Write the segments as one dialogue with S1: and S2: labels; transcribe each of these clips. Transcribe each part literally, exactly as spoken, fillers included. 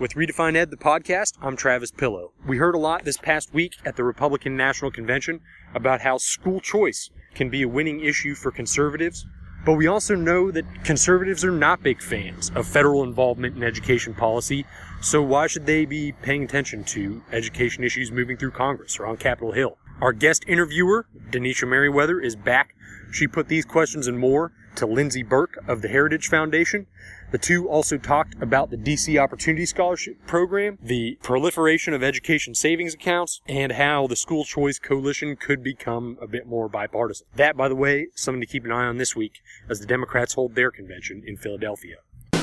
S1: With Redefine Ed, the podcast, I'm Travis Pillow. We heard a lot this past week at the Republican National Convention about how school choice can be a winning issue for conservatives, but we also know that conservatives are not big fans of federal involvement in education policy, so why should they be paying attention to education issues moving through Congress or on Capitol Hill? Our guest interviewer, Denisha Merriweather, is back. She put these questions and more to Lindsey Burke of the Heritage Foundation. The two also talked about the D C Opportunity Scholarship Program, the proliferation of education savings accounts, and how the School Choice Coalition could become a bit more bipartisan. That, by the way, something to keep an eye on this week as the Democrats hold their convention in Philadelphia.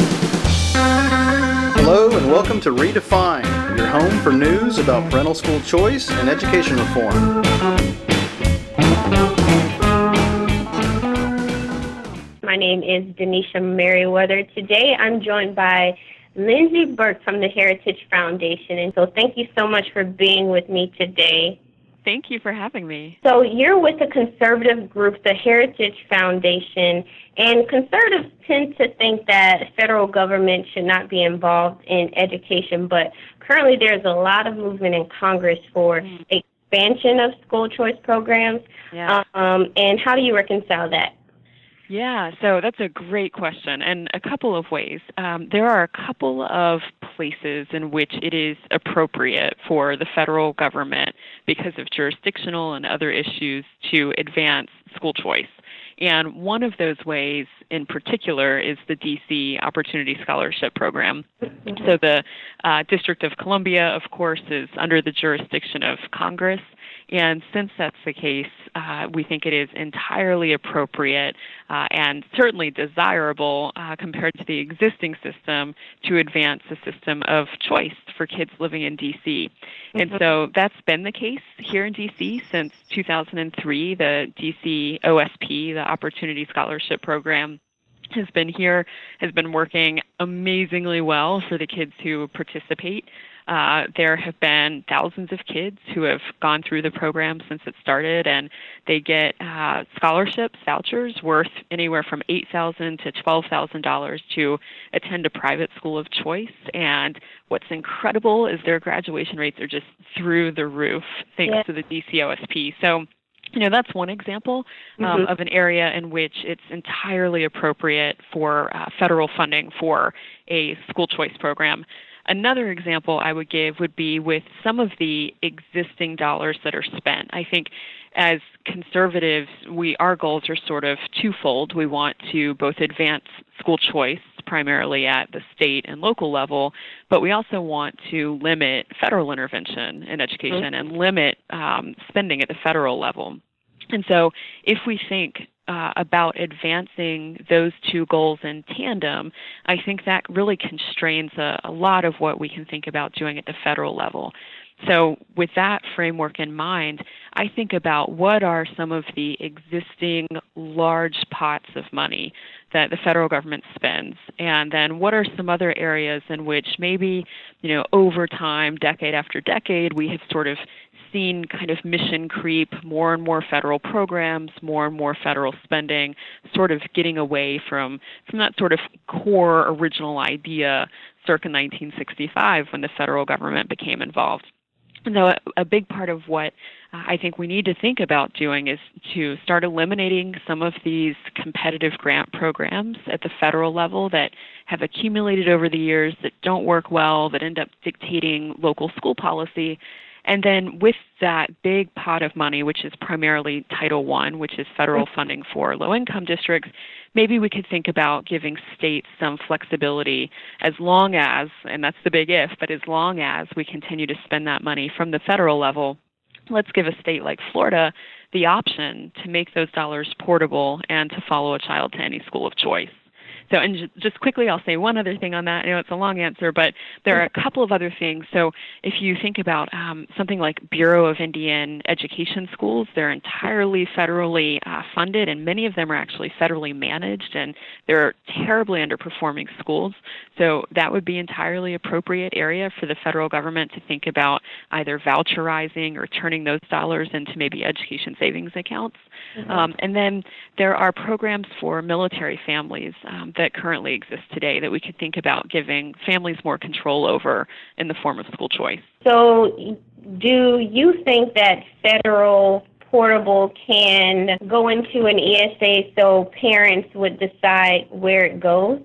S2: Hello and welcome to Redefine, your home for news about parental school choice and education reform.
S3: My name is Denisha Merriweather. Today I'm joined by Lindsey Burke from the Heritage Foundation. And so thank you so much for being with me today.
S4: Thank you for having me.
S3: So you're with a conservative group, the Heritage Foundation, and conservatives tend to think that federal government should not be involved in education, but currently there's a lot of movement in Congress for mm. expansion of school choice programs.
S4: Yeah.
S3: Um, and how do you reconcile that?
S4: Yeah, so that's a great question, and a couple of ways. Um, there are a couple of places in which it is appropriate for the federal government, because of jurisdictional and other issues, to advance school choice. And one of those ways in particular is the D C Opportunity Scholarship Program. So the uh, District of Columbia, of course, is under the jurisdiction of Congress. And since that's the case, uh, we think it is entirely appropriate uh, and certainly desirable uh, compared to the existing system to advance a system of choice for kids living in D C. Mm-hmm. And so that's been the case here in D C since two thousand three. The D C O S P, the Opportunity Scholarship Program, has been here, has been working amazingly well for the kids who participate. Uh, there have been thousands of kids who have gone through the program since it started, and they get uh, scholarships, vouchers worth anywhere from eight thousand dollars to twelve thousand dollars to attend a private school of choice. And what's incredible is their graduation rates are just through the roof thanks yeah. to the D C O S P. So, you know, that's one example um, mm-hmm. of an area in which it's entirely appropriate for uh, federal funding for a school choice program. Another example I would give would be with some of the existing dollars that are spent. I think as conservatives, we our goals are sort of twofold. We want to both advance school choice, primarily at the state and local level, but we also want to limit federal intervention in education mm-hmm. and limit um, spending at the federal level. And so if we think uh, about advancing those two goals in tandem, I think that really constrains a, a lot of what we can think about doing at the federal level. So with that framework in mind, I think about what are some of the existing large pots of money that the federal government spends, and then what are some other areas in which maybe, you know, over time, decade after decade, we have sort of seen kind of mission creep, more and more federal programs, more and more federal spending, sort of getting away from, from that sort of core original idea circa nineteen sixty-five when the federal government became involved. And so a, a big part of what uh, I think we need to think about doing is to start eliminating some of these competitive grant programs at the federal level that have accumulated over the years, that don't work well, that end up dictating local school policy. And then with that big pot of money, which is primarily Title one, which is federal funding for low-income districts, maybe we could think about giving states some flexibility as long as, and that's the big if, but as long as we continue to spend that money from the federal level, let's give a state like Florida the option to make those dollars portable and to follow a child to any school of choice. So, and just quickly, I'll say one other thing on that. I know it's a long answer, but there are a couple of other things. So if you think about um, something like Bureau of Indian Education schools, they're entirely federally uh, funded, and many of them are actually federally managed, and they're terribly underperforming schools. So that would be entirely appropriate area for the federal government to think about either voucherizing or turning those dollars into maybe education savings accounts. Mm-hmm. Um, and then there are programs for military families um, that currently exist today that we could think about giving families more control over in the form of school choice.
S3: So do you think that federal portable can go into an E S A so parents would decide where it goes?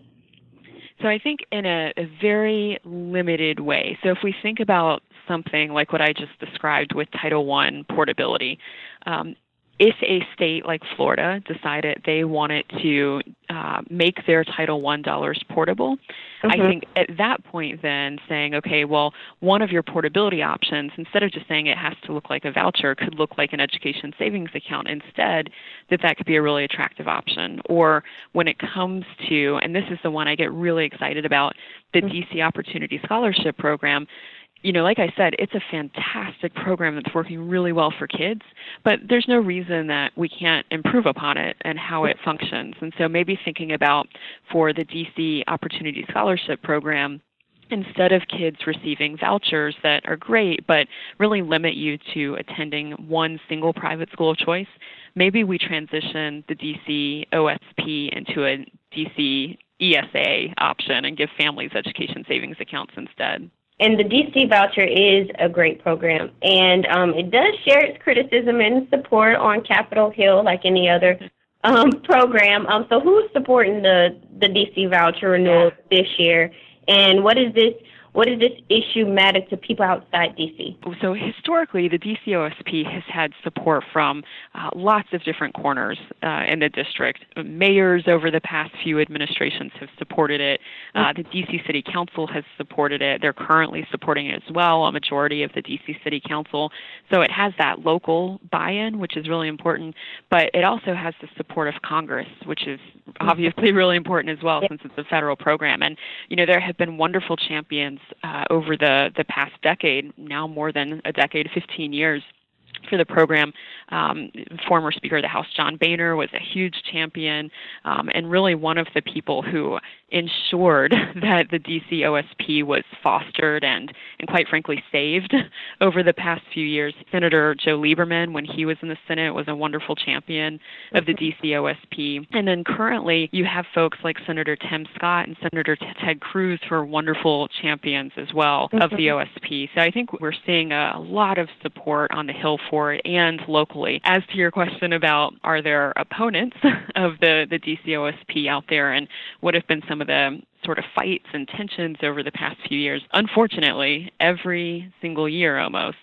S4: So I think in a, a very limited way. So if we think about something like what I just described with Title one portability, um, if a state like Florida decided they wanted to uh, make their Title one dollars portable, mm-hmm. I think at that point then saying, okay, well, one of your portability options, instead of just saying it has to look like a voucher, could look like an education savings account instead, that that could be a really attractive option. Or when it comes to, and this is the one I get really excited about, the mm-hmm. D C Opportunity Scholarship Program. You know, like I said, it's a fantastic program that's working really well for kids, but there's no reason that we can't improve upon it and how it functions. And so maybe thinking about for the D C Opportunity Scholarship Program, instead of kids receiving vouchers that are great but really limit you to attending one single private school of choice, maybe we transition the D C O S P into a D C E S A option and give families education savings accounts instead.
S3: And the D C voucher is a great program, and um, it does share its criticism and support on Capitol Hill like any other um, program. Um, so who's supporting the, the D C voucher renewal this year, and what is this What does this issue matter to people outside D C?
S4: So historically, the D C O S P has had support from uh, lots of different corners uh, in the district. Mayors over the past few administrations have supported it. Uh, the D C City Council has supported it. They're currently supporting it as well, a majority of the D C City Council. So it has that local buy-in, which is really important, but it also has the support of Congress, which is obviously really important as well, since it's a federal program. And, you know, there have been wonderful champions Uh, over the, the past decade, now more than a decade, fifteen years, for the program. Um, former Speaker of the House John Boehner was a huge champion um, and really one of the people who ensured that the D C O S P was fostered and, and quite frankly saved over the past few years. Senator Joe Lieberman, when he was in the Senate, was a wonderful champion of the D C O S P. And then currently you have folks like Senator Tim Scott and Senator Ted Cruz who are wonderful champions as well of the O S P. So I think we're seeing a, a lot of support on the Hill for it and locally. As to your question about are there opponents of the, the D C O S P out there and what have been some of the sort of fights and tensions over the past few years, unfortunately, every single year almost,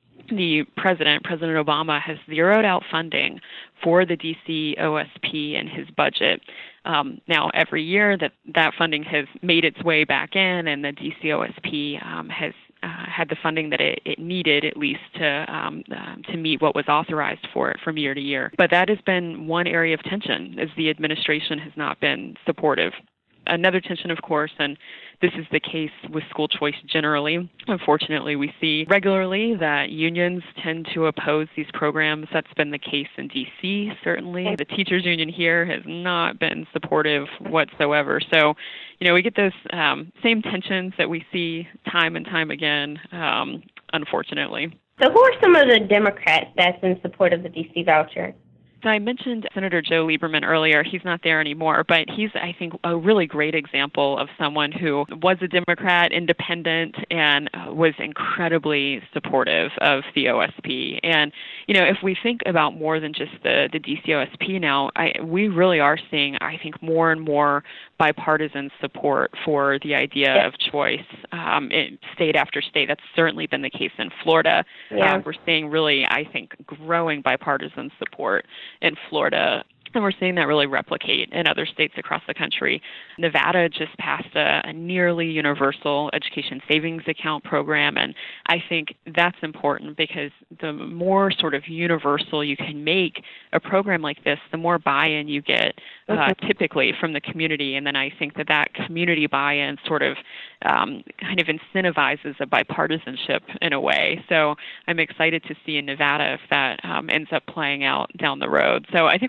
S4: the president, President Obama, has zeroed out funding for the D C O S P in his budget. Um, now, every year that that funding has made its way back in and the D C O S P um, has uh, had the funding that it, it needed, at least to um, uh, to meet what was authorized for it from year to year. But that has been one area of tension, as the administration has not been supportive. Another tension, of course, and this is the case with school choice generally. Unfortunately, we see regularly that unions tend to oppose these programs. That's been the case in D C, certainly. The teachers union here has not been supportive whatsoever. So, you know, we get those um, same tensions that we see time and time again, um, unfortunately.
S3: So who are some of the Democrats that's in support of the D C voucher?
S4: So I mentioned Senator Joe Lieberman earlier. He's not there anymore, but he's, I think, a really great example of someone who was a Democrat, independent, and was incredibly supportive of the O S P. And, you know, if we think about more than just the, the D C O S P now, I, we really are seeing, I think, more and more bipartisan support for the idea yeah. of choice um, in state after state. That's certainly been the case in Florida.
S3: Yeah.
S4: Uh, we're seeing really, I think, growing bipartisan support in Florida, and we're seeing that really replicate in other states across the country. Nevada just passed a, a nearly universal education savings account program, and I think that's important because the more sort of universal you can make a program like this, the more buy-in you get uh, typically from the community, and then I think that that community buy-in sort of um, kind of incentivizes a bipartisanship in a way. So I'm excited to see in Nevada if that um, ends up playing out down the road. So I think we're going to see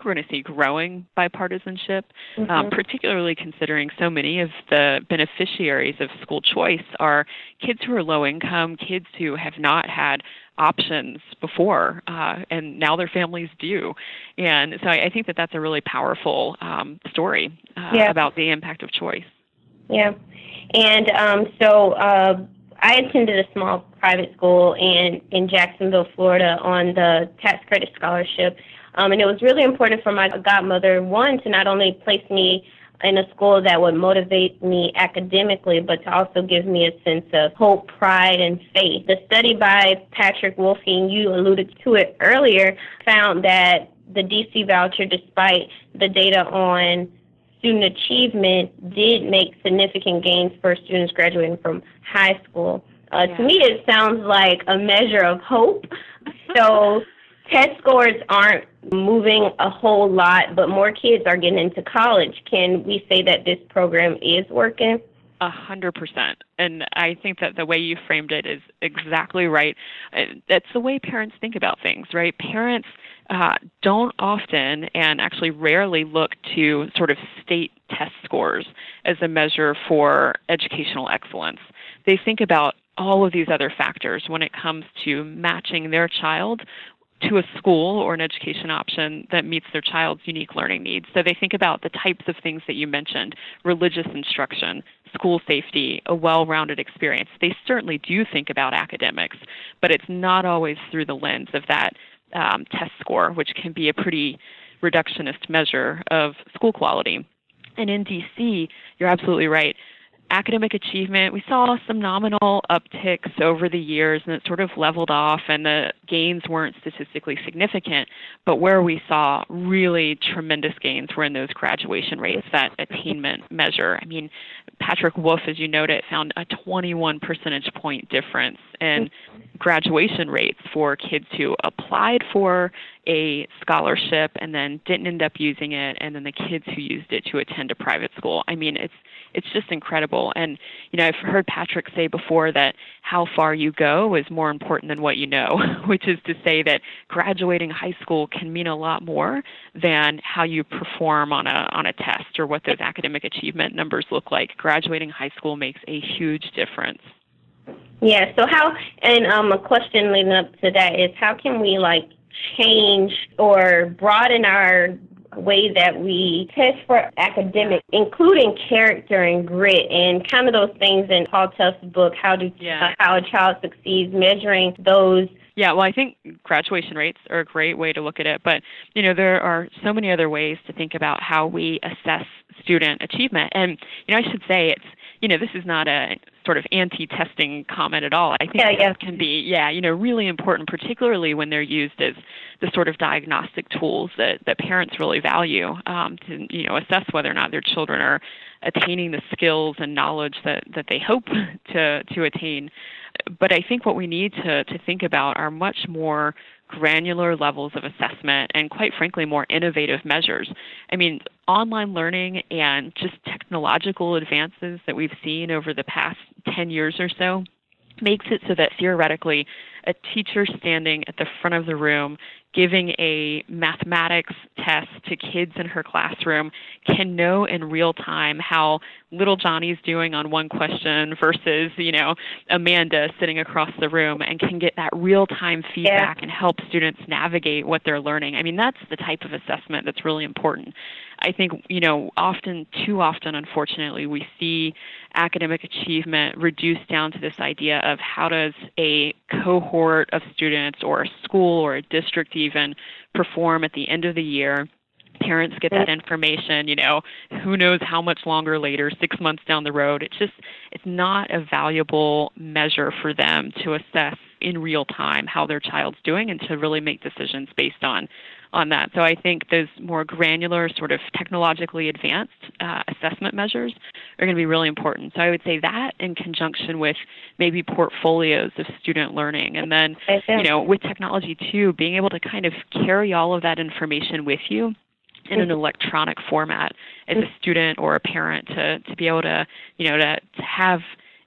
S4: growing bipartisanship,
S3: Mm-hmm.
S4: um, particularly considering so many of the beneficiaries of school choice are kids who are low income, kids who have not had options before, uh, and now their families do. And so I, I think that that's a really powerful um, story uh,
S3: Yeah.
S4: about the impact of choice.
S3: Yeah. And um, so uh, I attended a small private school in, in Jacksonville, Florida on the tax credit scholarship. Um, and it was really important for my godmother, one, to not only place me in a school that would motivate me academically, but to also give me a sense of hope, pride, and faith. The study by Patrick Wolfe, and you alluded to it earlier, found that the D C voucher, despite the data on student achievement, did make significant gains for students graduating from high school. Uh,
S4: Yeah.
S3: To me, it sounds like a measure of hope. So test scores aren't moving a whole lot, but more kids are getting into college. Can we say that this program is working?
S4: A hundred percent. And I think that the way you framed it is exactly right. Uh, That's the way parents think about things, right? Parents uh, don't often and actually rarely look to sort of state test scores as a measure for educational excellence. They think about all of these other factors when it comes to matching their child to a school or an education option that meets their child's unique learning needs. So they think about the types of things that you mentioned: religious instruction, school safety, a well-rounded experience. They certainly do think about academics, but it's not always through the lens of that um, test score, which can be a pretty reductionist measure of school quality. And in D C, you're absolutely right. Academic achievement, we saw some nominal upticks over the years, and it sort of leveled off, and the gains weren't statistically significant. But where we saw really tremendous gains were in those graduation rates, that attainment measure. I mean, Patrick Wolfe, as you noted, found a twenty-one percentage point difference in graduation rates for kids who applied for a scholarship and then didn't end up using it, and then the kids who used it to attend a private school. I mean, it's it's just incredible. And, you know, I've heard Patrick say before that how far you go is more important than what you know, which is to say that graduating high school can mean a lot more than how you perform on a on a test or what those academic achievement numbers look like. Graduating high school makes a huge difference.
S3: Yeah, so how, and um, a question leading up to that is, how can we, like, change or broaden our way that we test for academic, including character and grit, and kind of those things in Paul Tufts' book, How Do
S4: Yeah.
S3: uh, How a Child Succeeds, measuring those.
S4: Yeah, well, I think graduation rates are a great way to look at it, but, you know, there are so many other ways to think about how we assess student achievement. And, you know, I should say it's, you know, this is not a sort of anti-testing comment at all. I think
S3: Yeah,
S4: tests
S3: yeah.
S4: can be, yeah, you know, really important, particularly when they're used as the sort of diagnostic tools that, that parents really value um, to, you know, assess whether or not their children are attaining the skills and knowledge that, that they hope to, to attain. But I think what we need to, to think about are much more granular levels of assessment and, quite frankly, more innovative measures. I mean, online learning and just technological advances that we've seen over the past ten years or so makes it so that theoretically a teacher standing at the front of the room giving a mathematics test to kids in her classroom can know in real time how little Johnny's doing on one question versus, you know, Amanda sitting across the room, and can get that real-time feedback
S3: Yeah.
S4: and help students navigate what they're learning. I mean, that's the type of assessment that's really important. I think, you know, often, too often, unfortunately, we see academic achievement reduced down to this idea of how does a cohort of students or a school or a district even perform at the end of the year. Parents get that information, you know, who knows how much longer later, six months down the road. It's just, it's not a valuable measure for them to assess in real time how their child's doing and to really make decisions based on on that. So I think those more granular, sort of technologically advanced uh, assessment measures are going to be really important. So I would say that in conjunction with maybe portfolios of student learning. And then, you know, with technology too, being able to kind of carry all of that information with you in an electronic format as a student or a parent to, to be able to, you know, to, to have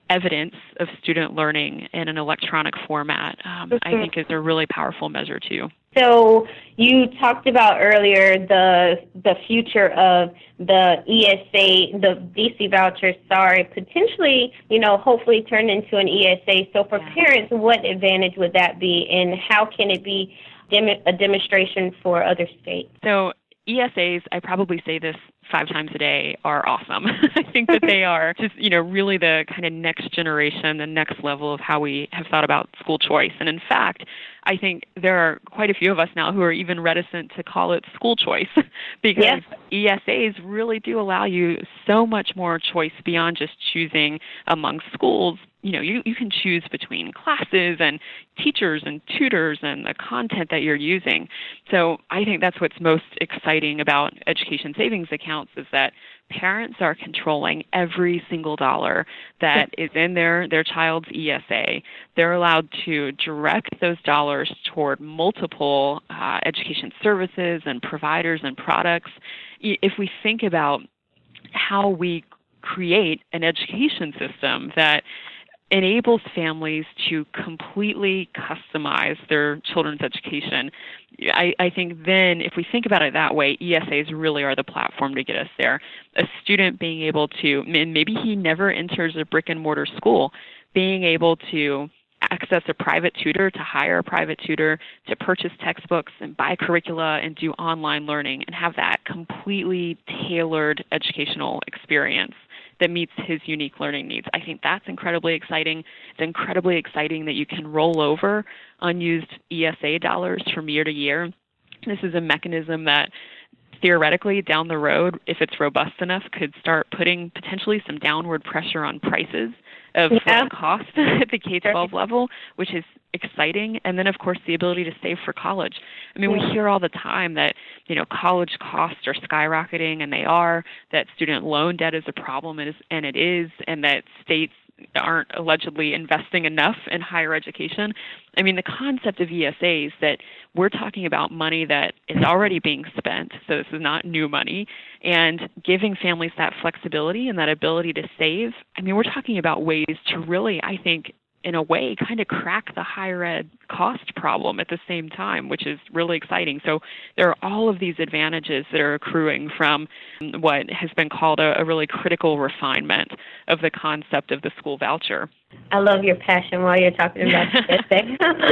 S4: evidence of student learning in an electronic format, um, mm-hmm. I think is a really powerful measure too.
S3: So you talked about earlier the the future of the E S A, the D C vouchers, sorry, potentially, you know, hopefully turn into an E S A. So for yeah. parents, what advantage would that be, and how can it be dem- a demonstration for other states?
S4: So E S As, I probably say this five times a day, are awesome. I think that they are just, you know, really the kind of next generation, the next level of how we have thought about school choice. And in fact, I think there are quite a few of us now who are even reticent to call it school choice because yes. E S As really do allow you so much more choice beyond just choosing among schools. You know, you, you can choose between classes and teachers and tutors and the content that you're using. So I think that's what's most exciting about education savings accounts is that parents are controlling every single dollar that is in their, their child's E S A. They're allowed to direct those dollars toward multiple uh, education services and providers and products. If we think about how we create an education system that enables families to completely customize their children's education, I, I think then if we think about it that way, E S As really are the platform to get us there. A student being able to, and maybe he never enters a brick and mortar school, being able to access a private tutor, to hire a private tutor, to purchase textbooks and buy curricula and do online learning and have that completely tailored educational experience that meets his unique learning needs. I think that's incredibly exciting. It's incredibly exciting that you can roll over unused E S A dollars from year to year. This is a mechanism that theoretically down the road, if it's robust enough, could start putting potentially some downward pressure on prices of yeah. cost at the K twelve level, which is exciting. And then, of course, the ability to save for college. I mean, yeah. we hear all the time that, you know, college costs are skyrocketing, and they are, that student loan debt is a problem, and it is, and that states aren't allegedly investing enough in higher education. I mean, the concept of E S As, that we're talking about money that is already being spent, so this is not new money, and giving families that flexibility and that ability to save. I mean, we're talking about ways to really, I think, in a way, kind of crack the higher ed cost problem at the same time, which is really exciting. So there are all of these advantages that are accruing from what has been called a, a really critical refinement of the concept of the school voucher.
S3: I love your passion while you're talking about E S A.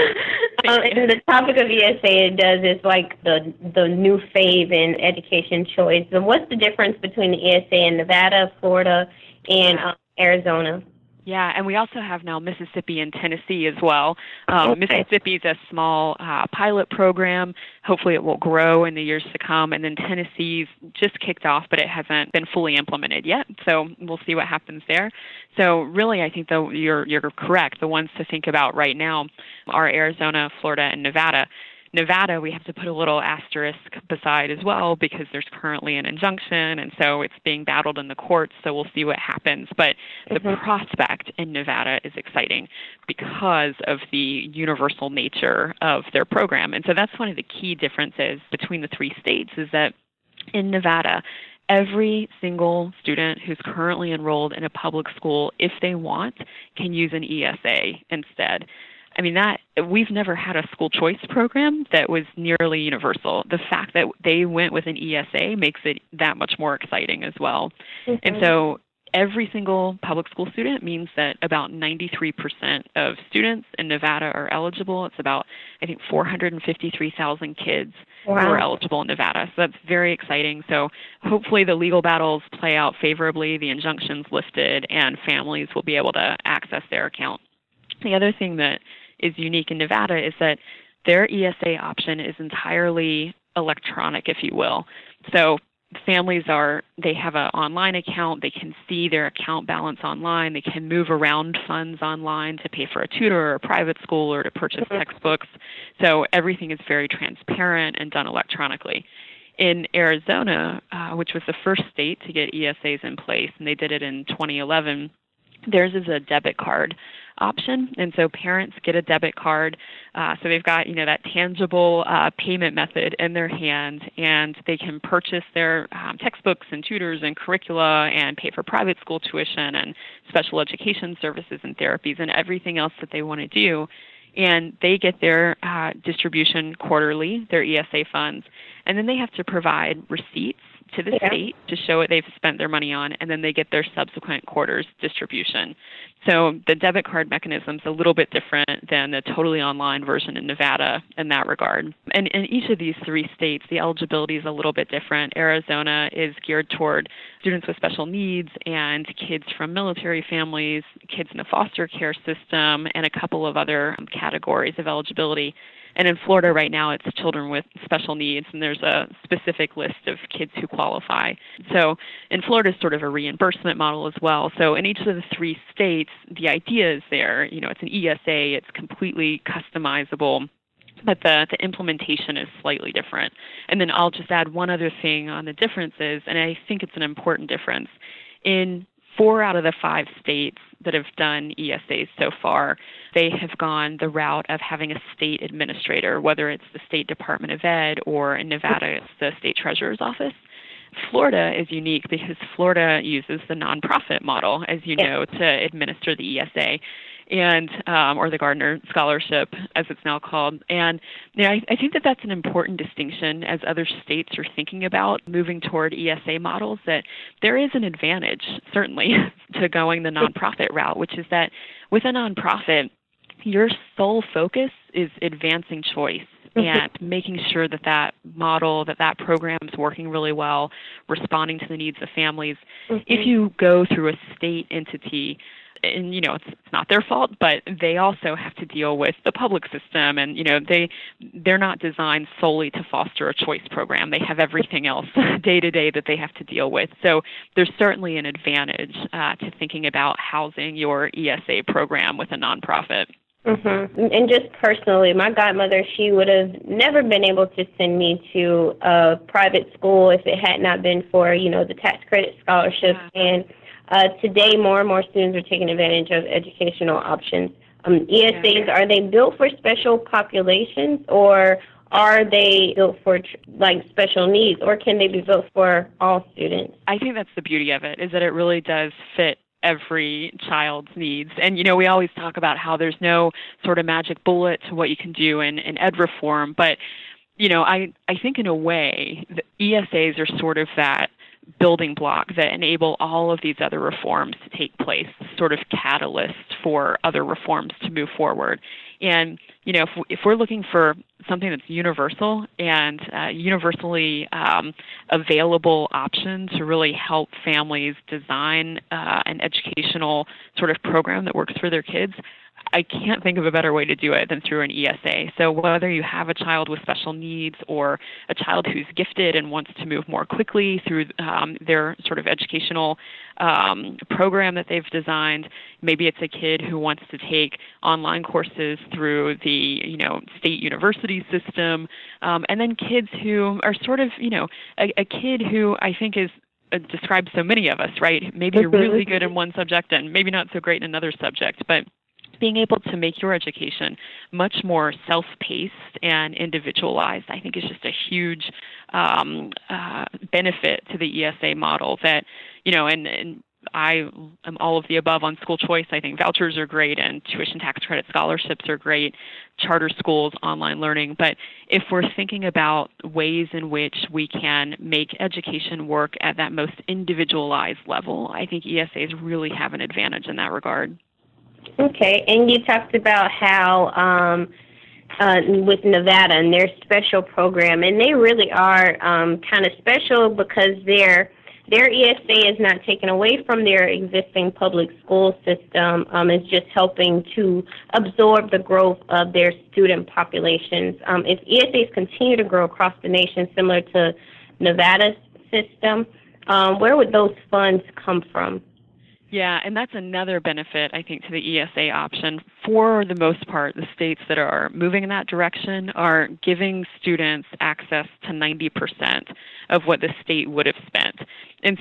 S3: um, and the topic of E S A it does is like the the new fave in education choice. And what's the difference between the E S A in Nevada, Florida, and um, Arizona?
S4: Yeah, and we also have now Mississippi and Tennessee as well. Um, okay. Mississippi is a small uh, pilot program. Hopefully it will grow in the years to come. And then Tennessee's just kicked off, but it hasn't been fully implemented yet. So we'll see what happens there. So really, I think though you're you're correct. The ones to think about right now are Arizona, Florida, and Nevada. Nevada, we have to put a little asterisk beside as well because there's currently an injunction, and so it's being battled in the courts, so we'll see what happens. But the mm-hmm. prospect in Nevada is exciting because of the universal nature of their program. And so that's one of the key differences between the three states is that in Nevada, every single student who's currently enrolled in a public school, if they want, can use an E S A instead. I mean, that we've never had a school choice program that was nearly universal. The fact that they went with an E S A makes it that much more exciting as well. Mm-hmm. And so every single public school student means that about ninety-three percent of students in Nevada are eligible. It's about, I think, four hundred fifty-three thousand kids wow. who are eligible in Nevada. So that's very exciting. So hopefully the legal battles play out favorably, the injunctions lifted, and families will be able to access their account. The other thing that is unique in Nevada is that their E S A option is entirely electronic, if you will. So families are, they have an online account, they can see their account balance online, they can move around funds online to pay for a tutor or a private school or to purchase textbooks. So everything is very transparent and done electronically. In Arizona, uh, which was the first state to get E S As in place, and they did it in twenty eleven, Theirs is a debit card option, and so parents get a debit card. Uh, so they've got, you know, that tangible uh, payment method in their hand, and they can purchase their um, textbooks and tutors and curricula and pay for private school tuition and special education services and therapies and everything else that they want to do. And they get their uh, distribution quarterly, their E S A funds, and then they have to provide receipts to the yeah. state to show what they've spent their money on, and then they get their subsequent quarter's distribution. So the debit card mechanism is a little bit different than the totally online version in Nevada in that regard. And in each of these three states, the eligibility is a little bit different. Arizona is geared toward students with special needs and kids from military families, kids in the foster care system, and a couple of other categories of eligibility. And in Florida right now, it's children with special needs, and there's a specific list of kids who qualify. So in Florida, it's sort of a reimbursement model as well. So in each of the three states, the idea is there. You know, it's an E S A. It's completely customizable, but the, the implementation is slightly different. And then I'll just add one other thing on the differences, and I think it's an important difference. In four out of the five states that have done E S As so far, they have gone the route of having a state administrator, whether it's the State Department of Ed or in Nevada, it's the State Treasurer's Office. Florida is unique because Florida uses the nonprofit model, as you know, to administer the E S A. And um, or the Gardner Scholarship, as it's now called. And you know, I, I think that that's an important distinction as other states are thinking about moving toward E S A models, that there is an advantage, certainly, to going the nonprofit route, which is that with a nonprofit, your sole focus is advancing choice and making sure that that model, that that program is working really well, responding to the needs of families. Mm-hmm. If you go through a state entity, and, you know, it's, it's not their fault, but they also have to deal with the public system. And, you know, they, they're not designed solely to foster a choice program. They have everything else day to day that they have to deal with. So there's certainly an advantage uh, to thinking about housing your E S A program with a nonprofit.
S3: Mm-hmm. And just personally, my godmother, she would have never been able to send me to a private school if it had not been for, you know, the tax credit scholarships. Yeah. And Uh, today, more and more students are taking advantage of educational options. Um, E S As, yeah. Are they built for special populations, or are they built for like special needs, or can they be built for all students?
S4: I think that's the beauty of it, is that it really does fit every child's needs. And, you know, we always talk about how there's no sort of magic bullet to what you can do in, in ed reform, but, you know, I, I think in a way, the E S As are sort of that building block that enable all of these other reforms to take place, sort of catalyst for other reforms to move forward. And, you know, if, if we're looking for something that's universal and uh, universally um, available option to really help families design uh, an educational sort of program that works for their kids, I can't think of a better way to do it than through an E S A. So whether you have a child with special needs or a child who's gifted and wants to move more quickly through um, their sort of educational um, program that they've designed, maybe it's a kid who wants to take online courses through the, you know, state university system, um, and then kids who are sort of, you know, a, a kid who I think is uh, describes so many of us, right? Maybe you're really good in one subject and maybe not so great in another subject, but being able to make your education much more self-paced and individualized, I think, is just a huge um, uh, benefit to the E S A model that, you know, and, and I am all of the above on school choice. I think vouchers are great and tuition tax credit scholarships are great, charter schools, online learning. But if we're thinking about ways in which we can make education work at that most individualized level, I think E S As really have an advantage in that regard.
S3: Okay, and you talked about how um, uh, with Nevada and their special program, and they really are um, kind of special because their their E S A is not taken away from their existing public school system. Um, it's just helping to absorb the growth of their student populations. Um, if E S As continue to grow across the nation, similar to Nevada's system, um, where would those funds come from?
S4: Yeah, and that's another benefit, I think, to the E S A option. For the most part, the states that are moving in that direction are giving students access to ninety percent of what the state would have spent. And so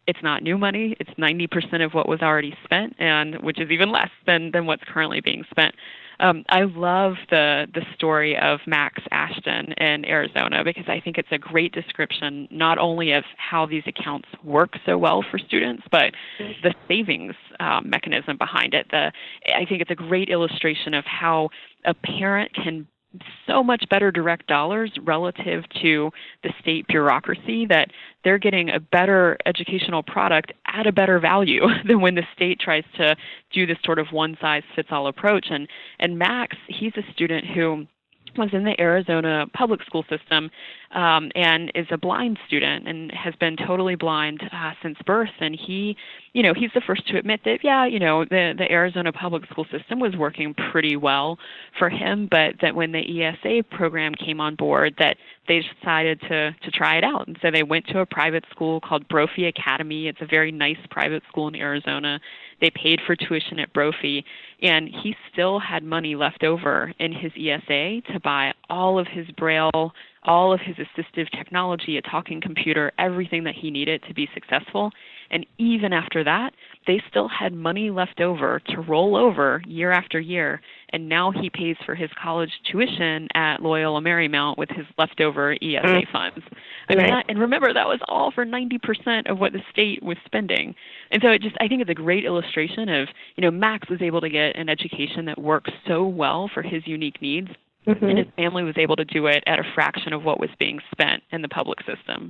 S4: It's not new money. It's ninety percent of what was already spent, and which is even less than, than what's currently being spent. Um, I love the the story of Max Ashton in Arizona because I think it's a great description not only of how these accounts work so well for students, but the savings um, mechanism behind it. The I think it's a great illustration of how a parent can so much better direct dollars relative to the state bureaucracy, that they're getting a better educational product at a better value than when the state tries to do this sort of one-size-fits-all approach. And, and Max, he's a student who was in the Arizona public school system um, and is a blind student and has been totally blind uh, since birth. And he, you know, he's the first to admit that, yeah, you know, the, the Arizona public school system was working pretty well for him, but that when the E S A program came on board, that they decided to, to try it out. And so they went to a private school called Brophy Academy. It's a very nice private school in Arizona. They paid for tuition at Brophy, and he still had money left over in his E S A to buy all of his Braille, all of his assistive technology, a talking computer, everything that he needed to be successful. And even after that, they still had money left over to roll over year after year. And now he pays for his college tuition at Loyola Marymount with his leftover E S A funds. I mean, that, and remember, that was all for ninety percent of what the state was spending. And so it just, I think it's a great illustration of, you know, Max was able to get an education that works so well for his unique needs. Mm-hmm. And his family was able to do it at a fraction of what was being spent in the public system.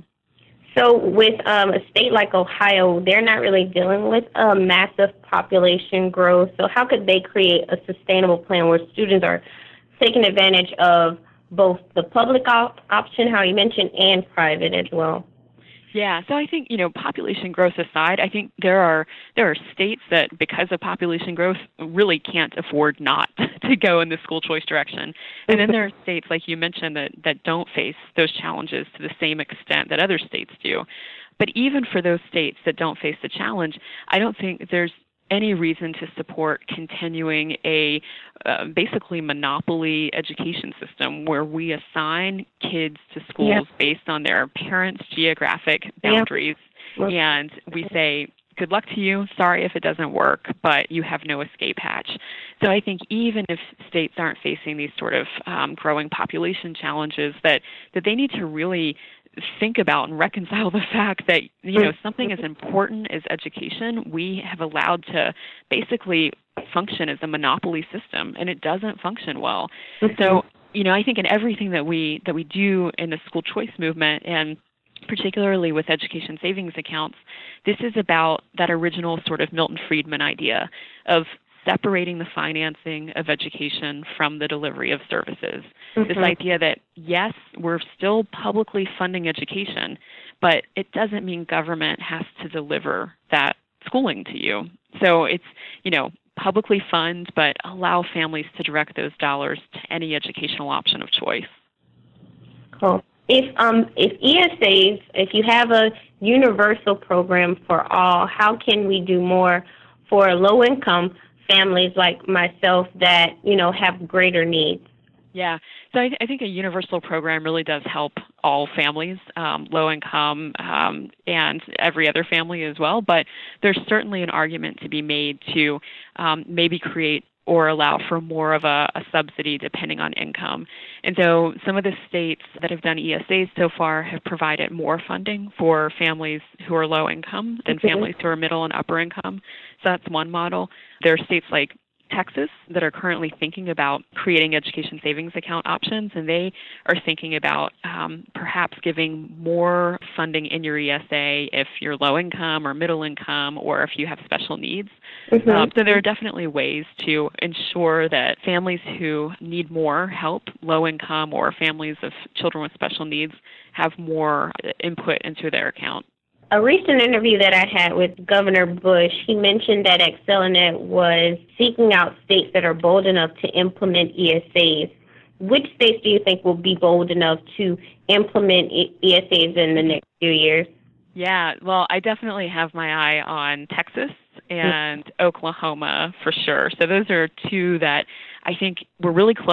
S3: So with um, a state like Ohio, they're not really dealing with a massive population growth. So how could they create a sustainable plan where students are taking advantage of both the public op- option, how you mentioned, and private as well?
S4: Yeah, so I think, you know, population growth aside, I think there are there are states that, because of population growth, really can't afford not to go in the school choice direction. And then there are states, like you mentioned, that, that don't face those challenges to the same extent that other states do. But even for those states that don't face the challenge, I don't think there's any reason to support continuing a uh, basically monopoly education system where we assign kids to schools yeah. based on their parents' geographic boundaries. Yeah. And we say, good luck to you. Sorry if it doesn't work, but you have no escape hatch. So I think even if states aren't facing these sort of um, growing population challenges, that, that they need to really think about and reconcile the fact that, you know, something as important as education, we have allowed to basically function as a monopoly system, and it doesn't function well. Mm-hmm. So, you know, I think in everything that we that we do in the school choice movement, and particularly with education savings accounts, this is about that original sort of Milton Friedman idea of separating the financing of education from the delivery of services. Mm-hmm. This idea that, yes, we're still publicly funding education, but it doesn't mean government has to deliver that schooling to you. So it's, you know, publicly fund, but allow families to direct those dollars to any educational option of choice.
S3: Cool. If um if E S As, if you have a universal program for all, how can we do more for low-income families like myself that, you know, have greater needs?
S4: Yeah, so I, th- I think a universal program really does help all families, um, low income um, and every other family as well. But there's certainly an argument to be made to um, maybe create or allow for more of a, a subsidy depending on income. And so some of the states that have done E S As so far have provided more funding for families who are low income than mm-hmm. families who are middle and upper income. So that's one model. There are states like Texas that are currently thinking about creating education savings account options, and they are thinking about um, perhaps giving more funding in your E S A if you're low income or middle income or if you have special needs. Mm-hmm. Um, so there are definitely ways to ensure that families who need more help, low income or families of children with special needs, have more input into their account.
S3: A recent interview that I had with Governor Bush, he mentioned that Accelerate was seeking out states that are bold enough to implement E S As. Which states do you think will be bold enough to implement E S As in the next few years?
S4: Yeah, well, I definitely have my eye on Texas and mm-hmm. Oklahoma for sure. So those are two that I think we're really close.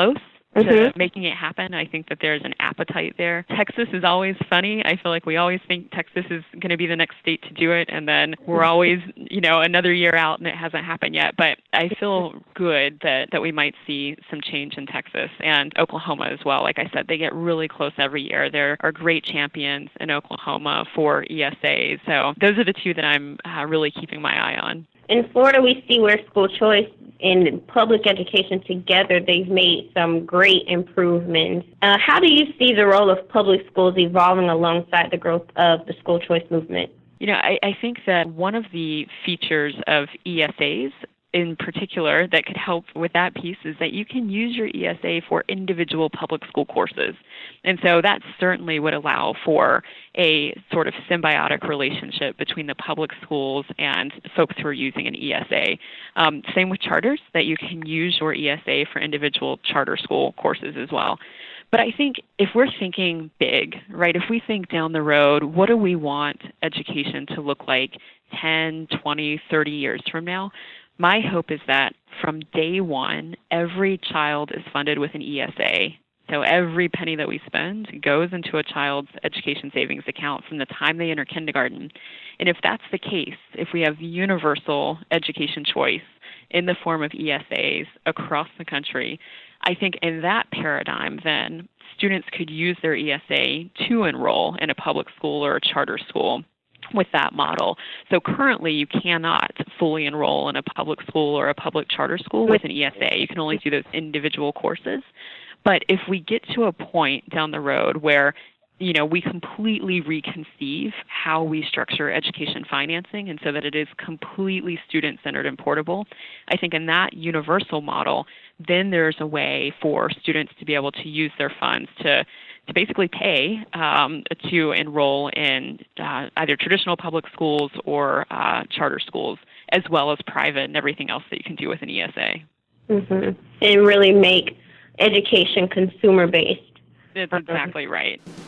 S4: to
S3: Mm-hmm.
S4: making it happen. I think that there's an appetite there. Texas is always funny. I feel like we always think Texas is going to be the next state to do it, and then we're always, you know, another year out and it hasn't happened yet. But I feel good that, that we might see some change in Texas and Oklahoma as well. Like I said, they get really close every year. There are great champions in Oklahoma for E S As. So those are the two that I'm uh, really keeping my eye on.
S3: In Florida, we see where school choice and public education together, they've made some great improvements. Uh, how do you see the role of public schools evolving alongside the growth of the school choice movement?
S4: You know, I, I think that one of the features of E S As in particular that could help with that piece is that you can use your E S A for individual public school courses. And so that certainly would allow for a sort of symbiotic relationship between the public schools and folks who are using an E S A. Um, same with charters, that you can use your E S A for individual charter school courses as well. But I think if we're thinking big, right, if we think down the road, what do we want education to look like ten, twenty, thirty years from now? My hope is that from day one, every child is funded with an E S A. So every penny that we spend goes into a child's education savings account from the time they enter kindergarten. And if that's the case, if we have universal education choice in the form of E S As across the country, I think in that paradigm, then students could use their E S A to enroll in a public school or a charter school with that model. So currently you cannot fully enroll in a public school or a public charter school with an E S A. You can only do those individual courses. But if we get to a point down the road where, you know, we completely reconceive how we structure education financing and so that it is completely student-centered and portable, I think in that universal model, then there's a way for students to be able to use their funds to to basically pay um, to enroll in uh, either traditional public schools or uh, charter schools, as well as private and everything else that you can do with an E S A.
S3: Mm-hmm. And really make education consumer-based.
S4: That's exactly right.